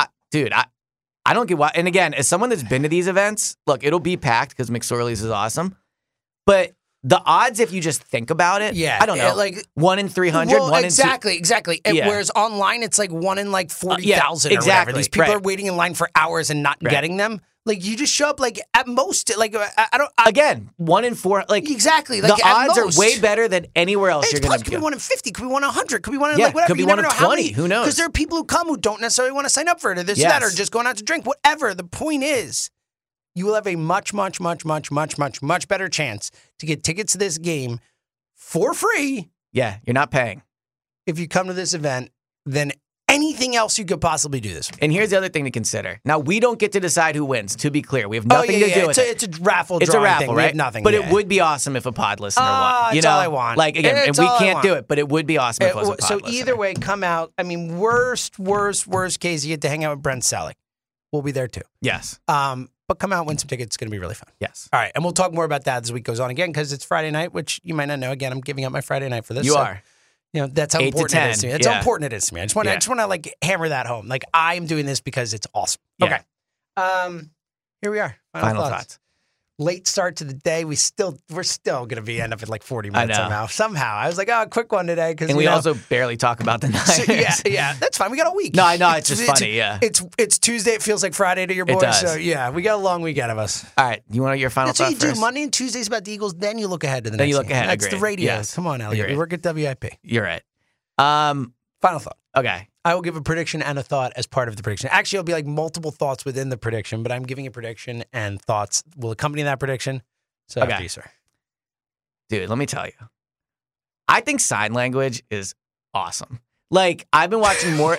I don't get why. And again, as someone that's been to these events, look, it'll be packed because McSorley's is awesome. But the odds, if you just think about it, Yeah, I don't know. like 1 in 300, well, 1 exactly. And Yeah. Whereas online, it's like 1 in like 40,000 or exactly, whatever. These people right. are waiting in line for hours and not Right. getting them. Like you just show up like at most, like I don't. Again, 1 in 4. Like Exactly. Like the at odds most. are way better than anywhere else It's you're plus going to could be go. 1 in 50, could be 1 in 100, could be 1 in Yeah, like whatever. could be You 1 never in know how 20. many. Who knows? Because there are people who come who don't necessarily want to sign up for it or this or Yes. that or just going out to drink. Whatever. The point is, you will have a much better chance to get tickets to this game for free Yeah, you're not paying. if you come to this event than anything else you could possibly do this. And here's the other thing to consider. Now, we don't get to decide who wins, to be clear. We have nothing to do with it. It's a raffle It's a drawing raffle, thing. We right? have nothing. But yeah. it would be awesome if a pod listener won. It's all I want. Like, again, and It's we all I can't want. do it, but it would be awesome if it was a pod So listener. either way, come out. I mean, worst case, you get to hang out with Brent Selleck. We'll be there too. Yes. But come out, win some tickets. It's going to be really fun. Yes. All right, and we'll talk more about that as the week goes on again because it's Friday night, which you might not know. Again, I'm giving up my Friday night for this. You so, are. You know, that's how 8 to important it is 10. to me. That's Yeah. how important it is to me. I just want to like hammer that home. Like I'm doing this because it's awesome. Yeah. Okay. Here we are. Final thoughts. Late start to the day. We're still going to be end up at like 40 I minutes know. Somehow. I was like, oh, quick one today because And we also barely talk about the Niners. yeah, that's fine. We got a week. No, I know. It's just funny, yeah. It's Tuesday. It feels like Friday to your boys. does. So yeah, we got a long week ahead of us. All right. You want your final That's what thought you do. first? Monday and Tuesdays about the Eagles. Then you look ahead to the Then next you look game. ahead. That's the Agreed. radio. Yes. Come on, Elliot. Agreed. We work at WIP. You're right. Final thought. Okay. I will give a prediction and a thought as part of the prediction. Actually, it'll be like multiple thoughts within the prediction, but I'm giving a prediction and thoughts will accompany that prediction. So, Okay. after you, sir. Dude, let me tell you. I think sign language is awesome. Like, I've been watching more.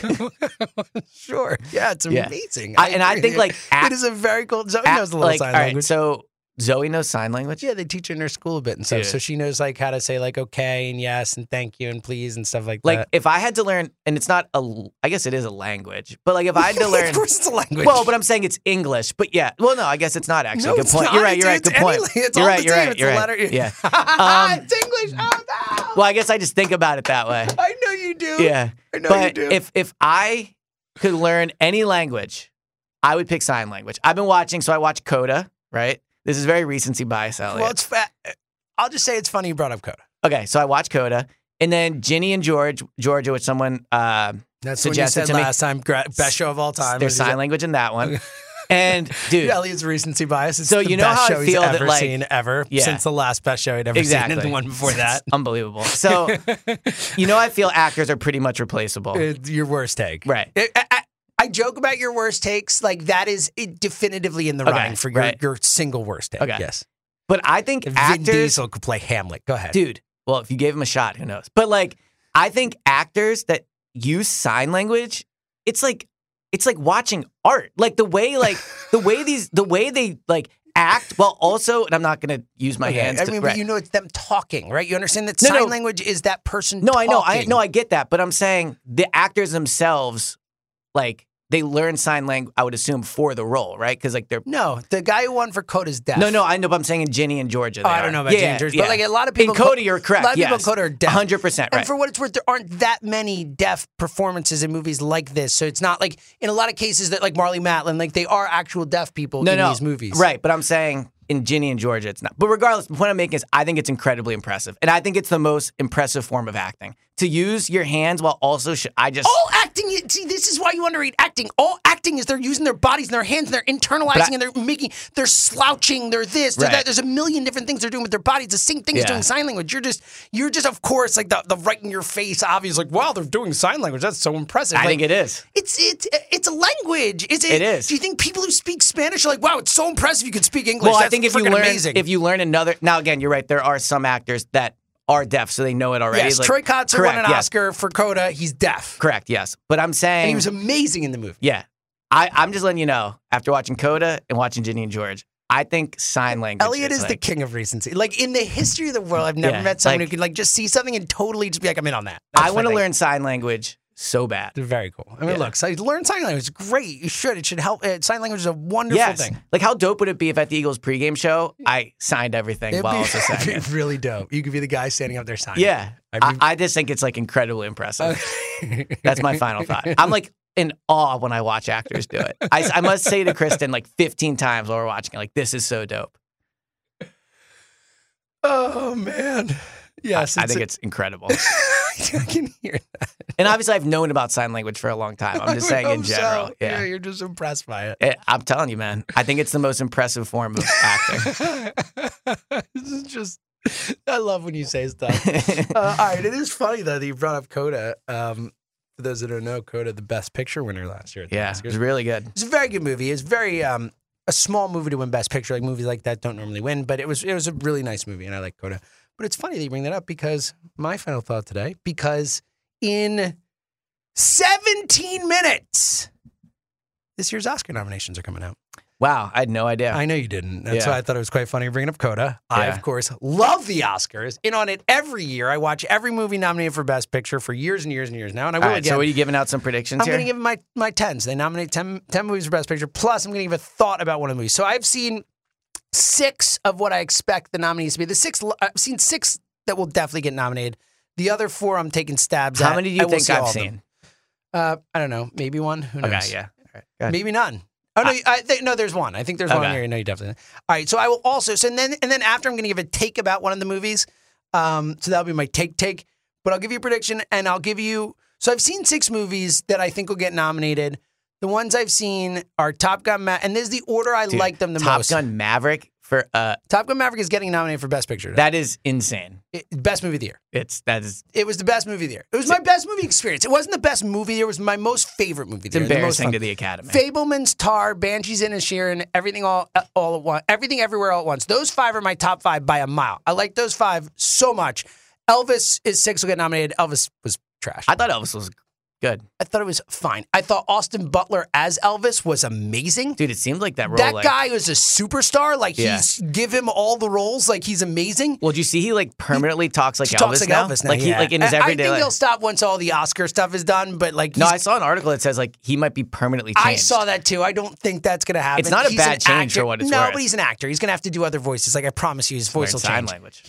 Sure. Yeah, it's Yeah. amazing. I think, like, it is a very cool. Zoe knows a little sign all right, language. so Zoe knows sign language? Yeah, they teach her in her school a bit and stuff. Dude. So she knows like how to say like okay and yes and thank you and please and stuff like Like, that. if I had to learn, and it's not I guess it is a language, but like, if I had to learn. Of course it's a language. Well, but I'm saying it's English. But yeah, well, no, I guess it's not actually. No, Good it's point. not. You're right. You're right. It's Good point. It's You're all right. the You're same. right. It's You're a right. letter. Yeah. It's English. Oh no. Well, I guess I just think about it that way. I know you do. Yeah. I know But you do. if I could learn any language, I would pick sign language. I've been watching, so I watch Coda, right? This is very recency bias, Elliot. Well, it's I'll just say it's funny you brought up Coda. Okay, so I watch Coda, and then Ginny and Georgia, which someone That's what you suggested said to me. last time. Best show of all time. There's sign language in that one. And dude, Elliot's recency bias. It's So the you know best how I show he's feel that, ever like- seen ever Yeah. since the last best show he'd ever exactly. seen and the one before that. It's unbelievable. So you know, I feel actors are pretty much replaceable. It's your worst take. Right. I joke about your worst takes. Like that is definitively in the Okay, running for right. your single worst take. Okay. Yes. But I think If Vin actors, Diesel could play Hamlet. Go ahead. dude. Well, if you gave him a shot, who knows? But like, I think actors that use sign language, it's like watching art. Like the way they like act while also, and I'm not gonna use my hands. I to, mean, right. but you know it's them talking, right? You understand that No, sign no. language is that person No, I know. talking. I get that, but I'm saying the actors themselves, like they learn sign language. I would assume for the role, right? Because like they're. No, the guy who won for Coda's deaf. No, I know. But I'm saying in Ginny and Georgia. Oh, I don't know about Ginny and Georgia, but like a lot of people in Coda, you're correct. A lot of people in yes. Coda are deaf. 100%. And Right. for what it's worth, there aren't that many deaf performances in movies like this. So it's not like in a lot of cases that like Marley Matlin, like they are actual deaf people in these movies. Right, but I'm saying in Ginny and Georgia, it's not. But regardless, the point I'm making is I think it's incredibly impressive. And I think it's the most impressive form of acting. To use your hands while also, All acting, see, this is why you underrate acting. All acting is they're using their bodies and their hands and they're internalizing and they're slouching, they're this, they're Right. that. There's a million different things they're doing with their bodies. The same thing as Yeah. doing sign language. You're just, of course, like the right in your face, obvious, like, wow, they're doing sign language. That's so impressive. I Like, think it is. It's a language. It is. Do you think people who speak Spanish are like, wow, it's so impressive you can speak English? Well, I That's think if you learn another, now again, you're right. There are some actors that are deaf, so they know it already. Yes, Like, Troy Kotsur won correct, an yes. Oscar for Coda. He's deaf. Correct, yes. But I'm saying, And he was amazing in the movie. yeah, I'm just letting you know. After watching Coda and watching Ginny and George, I think sign language. Elliot is the like, king of recency. Like in the history of the world, I've never Yeah, met someone like- who can like just see something and totally just be like, I'm in on that. I want to learn sign language so bad. It's very cool. I mean, Yeah. look, so learn sign language. It's great. You should. It should help. Sign language is a wonderful Yes. thing. Like, how dope would it be if at the Eagles pregame show, I signed everything while also saying it'd it? be really dope. You could be the guy standing up there signing. Yeah. I just think it's like incredibly impressive. That's my final thought. I'm like in awe when I watch actors do it. I must say to Kristen like 15 times while we're watching it, like, this is so dope. Oh man. Yes, I think it's incredible. I can hear that. And obviously, I've known about sign language for a long time. I'm just saying in general. So. Yeah. You're just impressed by it. I'm telling you, man. I think it's the most impressive form of acting. This is just. I love when you say stuff. All right, it is funny though that you brought up Coda. For those that don't know, Coda, the Best Picture winner last year. At the Yeah, Oscars. it was really good. It's a very good movie. It's very a small movie to win Best Picture. Like movies like that don't normally win, but it was a really nice movie, and I like Coda. But it's funny that you bring that up because my final thought today, because in 17 minutes, this year's Oscar nominations are coming out. Wow, I had no idea. I know you didn't. That's Yeah. why I thought it was quite funny bringing up Coda. I, Yeah. of course, love the Oscars. In on it every year. I watch every movie nominated for Best Picture for years and years and years now, and I will All right, again. so are you giving out some predictions I'm here? going to give them my 10s. They nominate 10 movies for Best Picture, plus I'm going to give a thought about one of the movies. So I've seen 6 of what I expect the nominees to be. I've seen 6 that will definitely get nominated. The other 4 I'm taking stabs at. How many do you I will think see all I've of them. seen? I don't know. Maybe one. Who knows? Okay, yeah. All right, go ahead. Maybe none. Oh no! I think no. There's one. I think there's one Okay. here. No, you definitely. All right. So I will also. So and then after I'm going to give a take about one of the movies. So that'll be my take. But I'll give you a prediction, and I'll give you. So I've seen 6 movies that I think will get nominated. The ones I've seen are Top Gun, and this is the order I Dude, like them the Top most. Gun Maverick For Top Gun Maverick is getting nominated for Best Picture. that is insane. Best movie of the year. It was the best movie of the year. It was my best movie experience. It wasn't the best movie of the year. It was my most favorite movie of the year. embarrassing to the Academy. Fabelman's Tar, Banshees and Inisherin, Everything All at Once, Everything Everywhere All at Once. Those 5 are my top 5 by a mile. I like those 5 so much. Elvis is 6 will get nominated. Elvis was trash. I thought Elvis was good. I thought it was fine. I thought Austin Butler as Elvis was amazing. Dude, it seemed like that role. That guy was a superstar. Like, give him all the roles. Like, he's amazing. Well, did you see he like permanently talks like He Elvis talks like now? Elvis now. Like he like in his everyday I think life. he'll stop once all the Oscar stuff is done. But like, No, I saw an article that says like he might be permanently changed. I saw that too. I don't think that's going to happen. It's not a He's bad an change actor. for what it's No, worth. but he's an actor. He's going to have to do other voices. Like, I promise you, his voice will Learn sign change. language.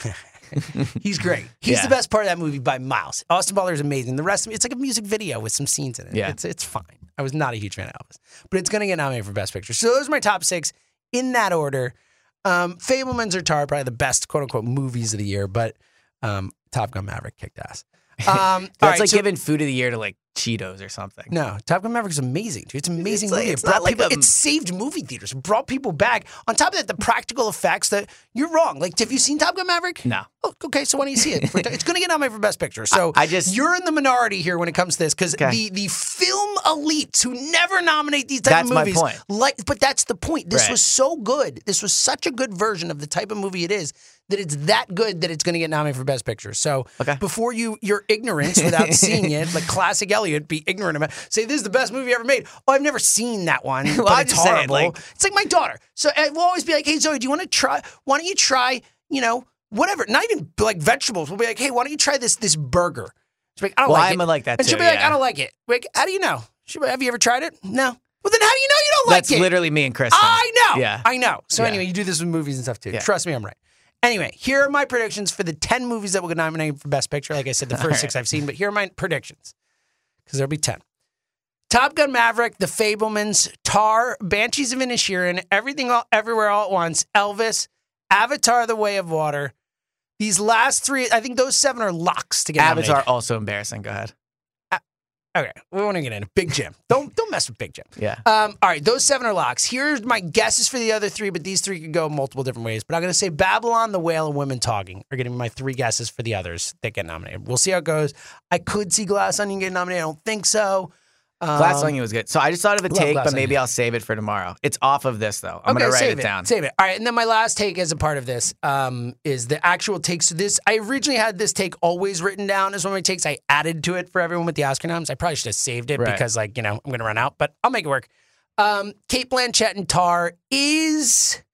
He's great. He's Yeah. the best part of that movie by miles. Austin Butler is amazing. The rest of it's like a music video with some scenes in it. Yeah. It's fine. I was not a huge fan of Elvis, but it's going to get nominated for Best Picture. So those are my top 6 in that order. Fabelmans or Tar, probably the best quote unquote movies of the year, but Top Gun Maverick kicked ass. That's like giving food of the year to like Cheetos or something. No, Top Gun Maverick is amazing, dude. It's an amazing It's like- movie. it's not like it saved movie theaters. It brought people back. On top of that, the practical effects that you're wrong. Like, have you seen Top Gun Maverick? No. Oh, okay, so why don't you see it? It's going to get nominated for Best Picture. So you're in the minority here when it comes to this because the film elites who never nominate these type of movies. That's my point. But that's the point. This Right. was so good. This was such a good version of the type of movie it is that it's that good that it's going to get nominated for Best Picture. So before your ignorance without seeing it, like classic Elliot, be ignorant about say this is the best movie ever made. Oh, I've never seen that one, Well, but I'm it's just saying, horrible. like- It's like my daughter. So we'll always be like, hey, Zoe, do you want to try? Why don't you try, whatever, not even like vegetables. We'll be like, hey, why don't you try this burger? She'll be like, I don't Well, like I'm it. like that and she'll too, be like, yeah. I don't like it. Like, how do you know? She'll be like, have you ever tried it? No. Well, then how do you know you don't like That's it? literally me and Kristen. I know. Yeah. I know. So Yeah. anyway, you do this with movies and stuff too. Yeah. Trust me, I'm right. Anyway, here are my predictions for the 10 movies that will get nominated for Best Picture. Like I said, the first 6 I've seen, but here are my predictions because there'll be 10. Top Gun Maverick, The Fabelmans, Tar, Banshees of Inisherin, Everything Everywhere All at Once, Elvis, Avatar: The Way of Water. These last 3, I think those 7 are locks to get nominated. Avatar also embarrassing. Go ahead. Okay, we want to get into Big Jim. Don't mess with Big Jim. Yeah. All right, those 7 are locks. Here's my guesses for the other 3, but these 3 could go multiple different ways. But I'm going to say Babylon, The Whale, and Women Talking are going to be my 3 guesses for the others that get nominated. We'll see how it goes. I could see Glass Onion get nominated. I don't think so. Glass Onion was good. So I just thought of a love take, Glass but maybe Onion. I'll save it for tomorrow. It's off of this, though. I'm going to write save it down. Save it. All right, and then my last take as a part of this is the actual takes. So this, I originally had this take always written down as one of my takes. I added to it for everyone with the Oscar noms. I probably should have saved it Right. because, I'm going to run out, but I'll make it work. Cate Blanchett in Tar is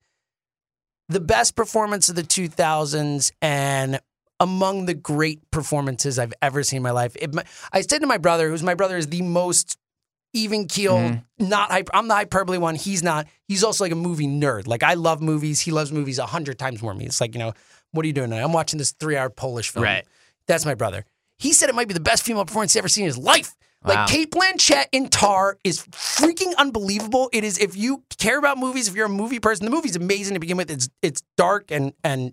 the best performance of the 2000s and among the great performances I've ever seen in my life. I said to my brother, who's my brother is the most even keel, not hyper. I'm the hyperbole one. He's not. He's also like a movie nerd. Like I love movies. He loves movies 100 times more than me. It's like, what are you doing now? I'm watching this 3-hour Polish film. Right. That's my brother. He said it might be the best female performance he's ever seen in his life. Wow. Like Cate Blanchett in Tar is freaking unbelievable. It is, if you care about movies, if you're a movie person, the movie's amazing to begin with. It's dark and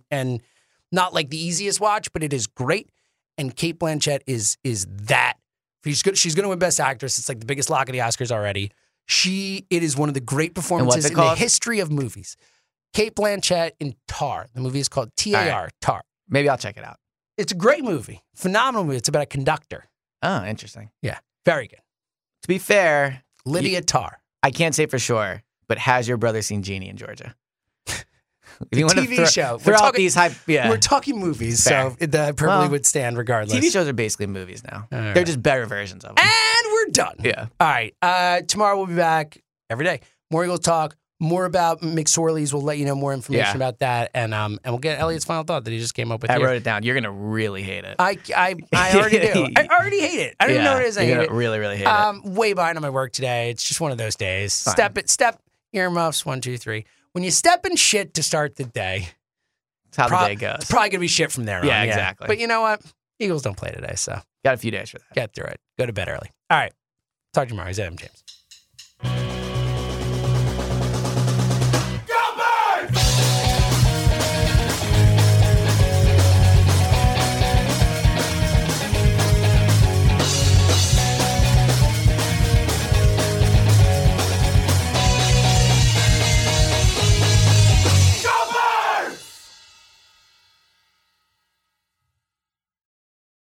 not like the easiest watch, but it is great. And Cate Blanchett is that. She's going to win Best Actress. It's like the biggest lock of the Oscars already. It is one of the great performances in the history of movies. Cate Blanchett in Tar. The movie is called T.A.R. Right. Tar. Maybe I'll check it out. It's a great movie. Phenomenal movie. It's about a conductor. Oh, interesting. Yeah. Very good. To be fair, Lydia Tar. I can't say for sure, but has your brother seen Genie in Georgia? If you The want TV to show. throw We're out talking- these hype, We're talking movies, Fair. so the hyperbole would stand regardless. TV shows are basically movies now. All They're right. just better versions of them. And we're done. Yeah. All right. Tomorrow we'll be back every day. More Eagles talk. More about McSorley's. We'll let you know more information about that, and we'll get Elliot's final thought that he just came up with. I here. wrote it down. You're gonna really hate it. I already do. I already hate it. I don't even know what it is. I You're hate gonna it. really, really hate it. Way behind on my work today. It's just one of those days. Fine. Step earmuffs. 1, 2, 3. When you step in shit to start the day, That's how the day goes. it's probably gonna be shit from there on. Yeah, exactly. But you know what? Eagles don't play today, so Got a few days for that. get through it. Go to bed early. All right. Talk to you tomorrow. He's Adam James.